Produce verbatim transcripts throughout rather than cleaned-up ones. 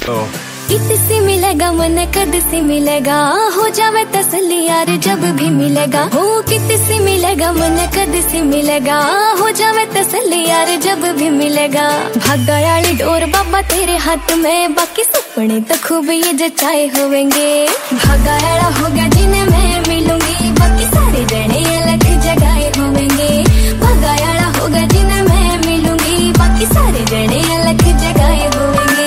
कितसी मिलेगा मन कद से मिलेगा, हो जावे तसल्ली यार जब भी मिलेगा। हो कितसी मिलेगा मन कद से मिलेगा, हो जावे तसल्ली यार जब भी मिलेगा। भागा वाली डोर बाबा तेरे हाथ में, बाकी सपने तो खूब ये जचाए होंगे। भागा वाला होगा जिन्हें मैं मिलूंगी, बाकी सारे जने अलग जगाए होंगे। भागा वाला होगा जिन्हें मैं मिलूंगी, बाकी सारे जने अलग जगाए होंगे।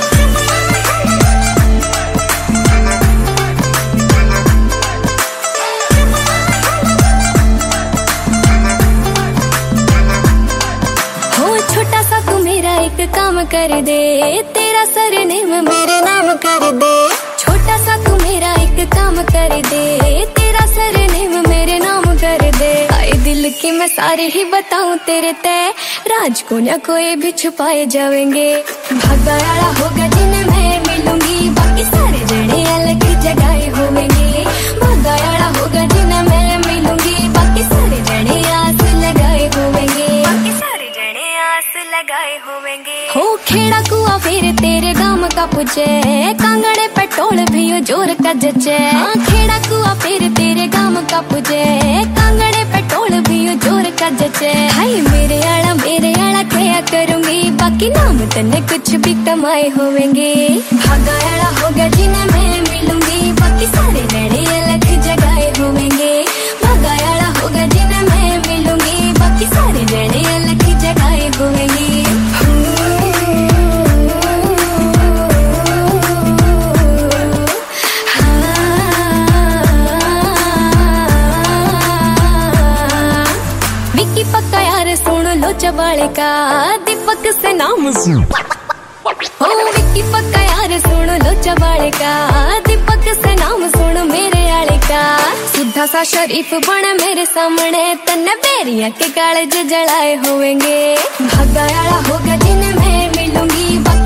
एक काम कर दे, तेरा सरनेम मेरे नाम कर दे। छोटा सा तू मेरा एक काम कर दे, तेरा सरनेम मेरे नाम कर दे। आए दिल की मैं सारे ही बताऊं तेरे तय, राज को न कोई भी छुपाए जाएंगे। भागा वाला होगा जिन्हें मैं मिलूंगी, बाकी सारे जने अलग जगाए होंगे। भागा वाला होगा जिन्हें मैं मिलूंगी, बाकी सारे जने आस लगाए होंगे। बाकी सारे जने आस लगाए होंगे। हो खेड़ा कुआ फिर तेरे गांव का पूछे, कांगड़े पेट्रोल भी जोर का जचे। हाँ खेड़ा कुआ फिर तेरे गांव का पूछे, कांगड़े पेट्रोल भी जोर का जचे। हाय मेरे आला मेरे आला क्या करूंगी, बाकी नाम तने कुछ भी कमाए होंगे। भागा आला होगा जिन्हें मैं मिलूंगी, बाकी सारे जने अलग जगाए होंगे। भागा आला होगा जिन्हें मैं मिलूंगी, बाकी सारे जने अलग जगाए होंगे। विकी पक्का यार सुन लो चबाले का, दीपक से नाम सुन। ओ विकी पक्का यार सुन लो चबाले का, दीपक से नाम सुन मेरे आले का। सीधा सा शरीफ बन मेरे सामने, तन्ने बेरिया के काले जलाए होंगे। भागा वाला होगा जिन्हें मैं मिलूंगी।